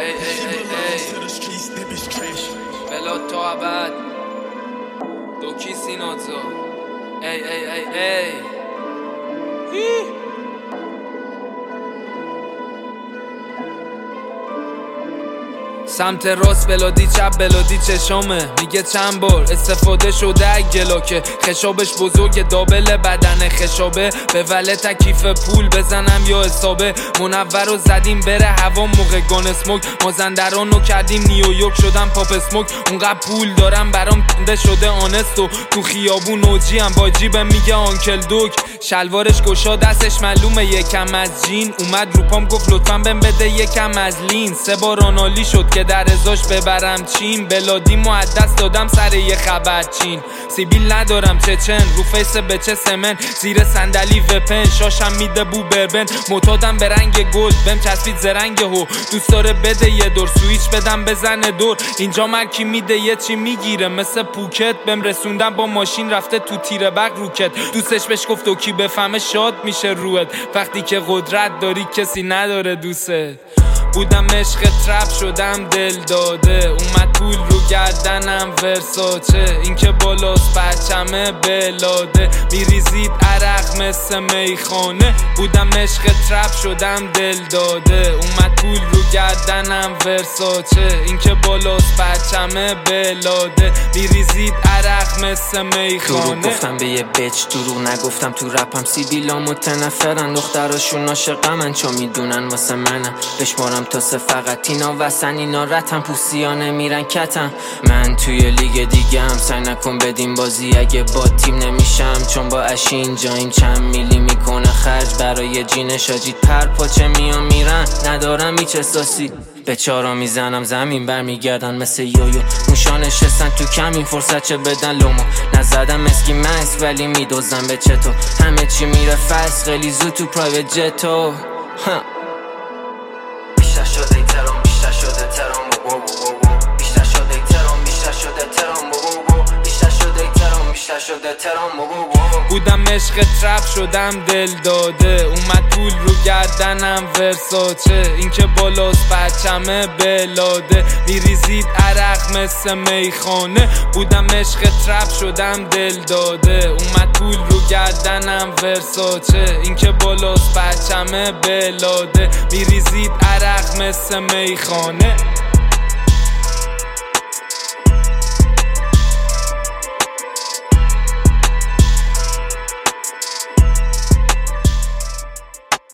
بلا تو ابد دوکی سینازو سمت راست بلادی چپ بلادی چشامه میگه چند بار استفاده شده اگلا که خشابش بزرگ دابل بدن خشابه به وله تکیف پول بزنم یا حسابه منور رو زدیم بره هوا موقع گان اسموک مازندران رو کردیم نیویورک شدم پاپ اسموک اونقدر پول دارم برام تنده شده آنستو تو خیابون اوجی هم با جیبم میگه آنکل دوک شلوارش گشا دستش معلومه یکم از جین اومد رو پام گفت لطفا بهم بده یکم از لین 3 بار آنالی شد که در ازاش ببرم چین بلادی دست دادم سر یه خبر چین سیبیل ندارم چچن رو فیس به چه سمن زیر صندلی وپن شاشم میده بو بربن معتادم به رنگ گلد بهم چسبید زرنگ هو دوست داره بده یه دور سویچ بدم بزنه دور اینجا مرکی میده یه چی میگیره مثل پوکت بهم رسوندم با ماشین رفته تو تیر برق روکت دوستش بهش گفت و کی بفهمه شاد میشه روت وقتی که قدرت داری کسی نداره دوست بودم عشق ترپ شدم دل داده اومد پول رو گردنم ورساچه این که بالاست پرچمه بلاده میریزید عرق مثل میخانه بودم عشق ترپ شدم دل داده اومد پول رو گردنم ورساچه این که بالاست پرچمه بلاده میریزید عرق مثل میخانه دروغ گفتم به یه بچ دروغ نگفتم تو رپم سیبیلا متنفرن دختراشون عاشقمن چون میدونن واسه منم بشمارم تا 3 فقط اینا وسن اینا رتم پوستیانه میرن کتم من توی لیگ دیگه هم سعی نکن بدیم بازی اگه با تیم نمیشم چون با اشی اینجاییم چند میلی میکنه خرج برای جینش آجید پر پاچه میرن ندارم هیچ احساسی به چارا میزنم زمین برمیگردن مثل یویو موشا نشستن تو کمین فرصت چه بدن لومو نزدم مسکی مکس ولی میدوزم به چطور همه چی میره فست خیلی زود تو پرایوت جتو بیشتر شده ترام بیشتر شده ترام بیشتر شده ترام بیشتر شده ترام بیشتر شده ترام بیشتر شده ترام بودم عشق ترپ شدم دل داده اومد پول رو گردنم ورساچه این که بالاست پرچمه بلاده میریزید عرق مثل میخانه بودم عشق ترپ شدم دل داده اومد پول رو گردنم ورساچه این که بالاست پرچمه بلاده میریزید عرق مثل میخانه